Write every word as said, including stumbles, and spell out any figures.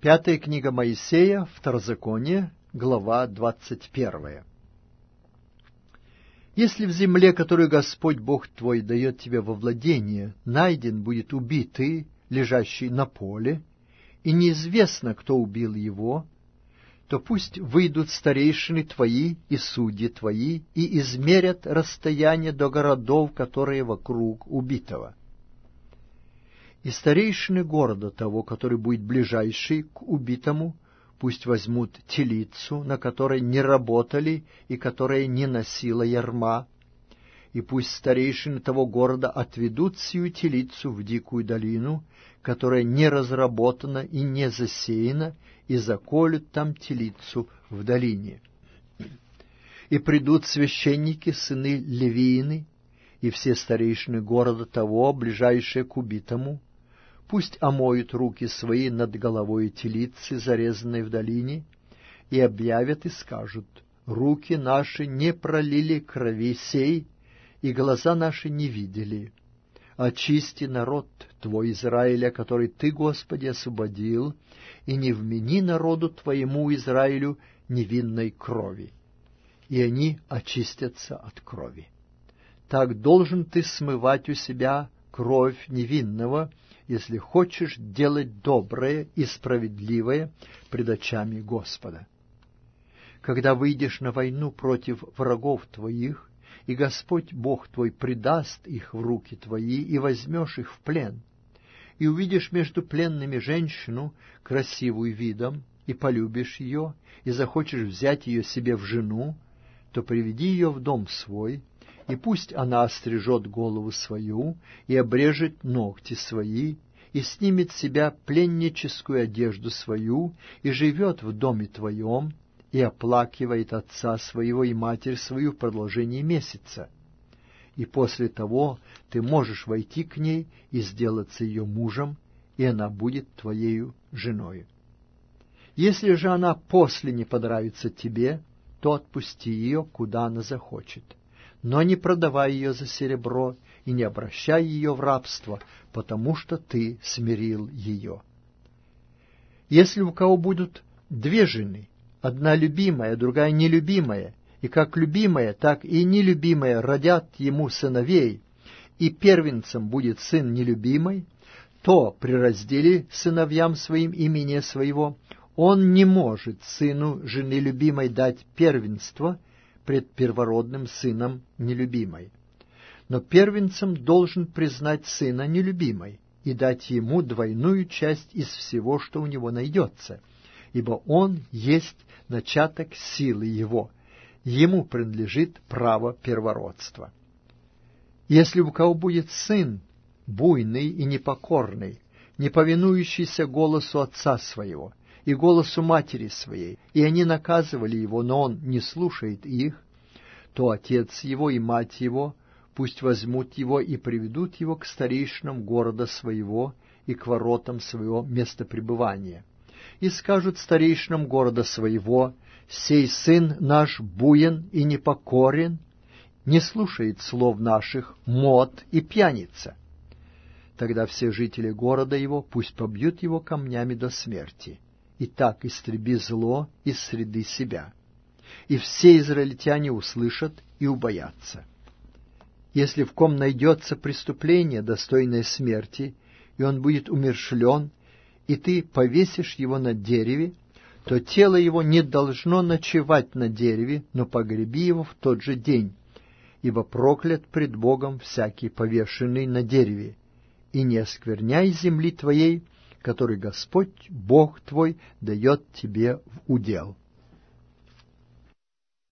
Пятая книга Моисея, Второзаконие, глава двадцать первая. Если в земле, которую Господь Бог твой дает тебе во владение, найден будет убитый, лежащий на поле, и неизвестно, кто убил его, то пусть выйдут старейшины твои и судьи твои и измерят расстояние до городов, которые вокруг убитого. И старейшины города того, который будет ближайший к убитому, пусть возьмут телицу, на которой не работали и которая не носила ярма, и пусть старейшины того города отведут сию телицу в дикую долину, которая не разработана и не засеяна, и заколют там телицу в долине. И придут священники, сыны Левиины, и все старейшины города того, ближайшие к убитому, пусть омоют руки свои над головой телицы, зарезанной в долине, и объявят и скажут: руки наши не пролили крови сей, и глаза наши не видели. Очисти народ твой Израиля, который ты, Господи, освободил, и не вмени народу твоему Израилю невинной крови. И они очистятся от крови. Так должен ты смывать у себя кровь невинного, если хочешь делать доброе и справедливое пред очами Господа. Когда выйдешь на войну против врагов твоих, и Господь Бог твой предаст их в руки твои, и возьмешь их в плен, и увидишь между пленными женщину, красивую видом, и полюбишь ее, и захочешь взять ее себе в жену, то приведи ее в дом свой, и пусть она острижет голову свою, и обрежет ногти свои, и снимет с себя пленническую одежду свою, и живет в доме твоем, и оплакивает отца своего и матерь свою в продолжении месяца. И после того ты можешь войти к ней и сделаться ее мужем, и она будет твоею женою. Если же она после не понравится тебе, то отпусти ее, куда она захочет, но не продавай ее за серебро и не обращай ее в рабство, потому что ты смирил ее. Если у кого будут две жены, одна любимая, другая нелюбимая, и как любимая, так и нелюбимая родят ему сыновей, и первенцем будет сын нелюбимой, то при разделе сыновьям своим имения своего он не может сыну жены любимой дать первенство пред первородным сыном нелюбимой. Но первенцем должен признать сына нелюбимой и дать ему двойную часть из всего, что у него найдется, ибо он есть начаток силы его, ему принадлежит право первородства. Если у кого будет сын, буйный и непокорный, не повинующийся голосу отца своего и голосу матери своей, и они наказывали его, но он не слушает их, то отец его и мать его пусть возьмут его и приведут его к старейшинам города своего и к воротам своего места пребывания, и скажут старейшинам города своего: сей сын наш буен и непокорен, не слушает слов наших, мот и пьяница. Тогда все жители города его пусть побьют его камнями до смерти, и так истреби зло из среды себя. И все израильтяне услышат и убоятся. Если в ком найдется преступление, достойное смерти, и он будет умерщвлен, и ты повесишь его на дереве, то тело его не должно ночевать на дереве, но погреби его в тот же день, ибо проклят пред Богом всякий повешенный на дереве, и не оскверняй земли твоей, который Господь Бог твой дает тебе в удел.